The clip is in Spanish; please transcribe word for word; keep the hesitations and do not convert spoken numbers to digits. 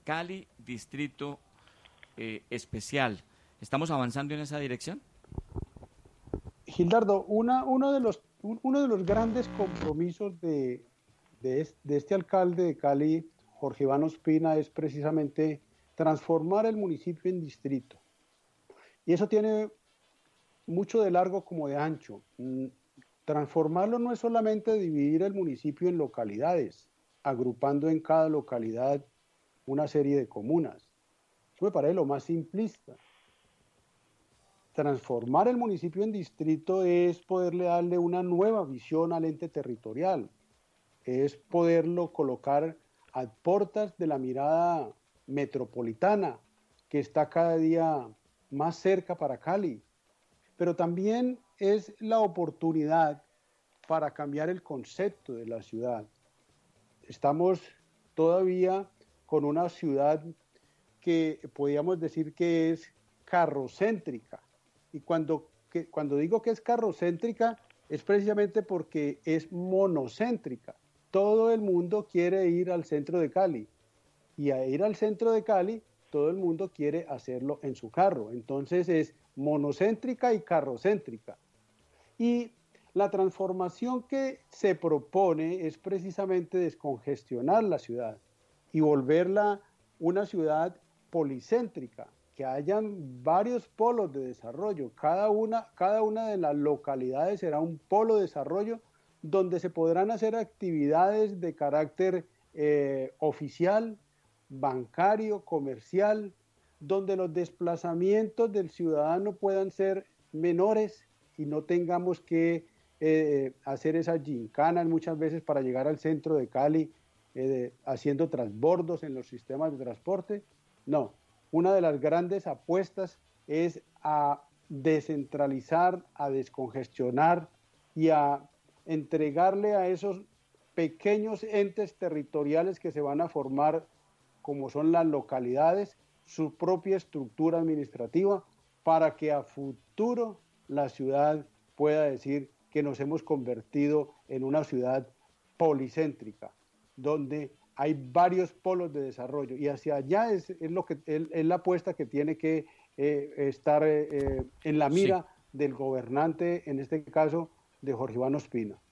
Cali, Distrito eh, Especial. ¿Estamos avanzando en esa dirección? Gildardo, una, uno, de los, uno de los grandes compromisos de, de, este, de este alcalde de Cali, Jorge Iván Ospina, es precisamente transformar el municipio en distrito. Y eso tiene mucho de largo como de ancho. Transformarlo no es solamente dividir el municipio en localidades, agrupando en cada localidad una serie de comunas. Eso me parece lo más simplista. Transformar el municipio en distrito es poderle darle una nueva visión al ente territorial, es poderlo colocar a portas de la mirada metropolitana, que está cada día más cerca para Cali, pero también es la oportunidad para cambiar el concepto de la ciudad. Estamos todavía con una ciudad que podríamos decir que es carrocéntrica, y cuando, que, cuando digo que es carrocéntrica es precisamente porque es monocéntrica. Todo el mundo quiere ir al centro de Cali, y a ir al centro de Cali todo el mundo quiere hacerlo en su carro. Entonces es monocéntrica y carrocéntrica. Y la transformación que se propone es precisamente descongestionar la ciudad y volverla una ciudad policéntrica, que hayan varios polos de desarrollo. Cada una, cada una de las localidades será un polo de desarrollo donde se podrán hacer actividades de carácter eh, oficial, bancario, comercial, donde los desplazamientos del ciudadano puedan ser menores y no tengamos que eh, hacer esas gincanas muchas veces para llegar al centro de Cali, eh, haciendo transbordos en los sistemas de transporte. No, una de las grandes apuestas es a descentralizar, a descongestionar y a entregarle a esos pequeños entes territoriales que se van a formar, como son las localidades, su propia estructura administrativa, para que a futuro la ciudad pueda decir que nos hemos convertido en una ciudad policéntrica, donde hay varios polos de desarrollo, y hacia allá es, es, lo que, es, es la apuesta que tiene que eh, estar eh, en la mira sí. del gobernante, en este caso de Jorge Iván Ospina.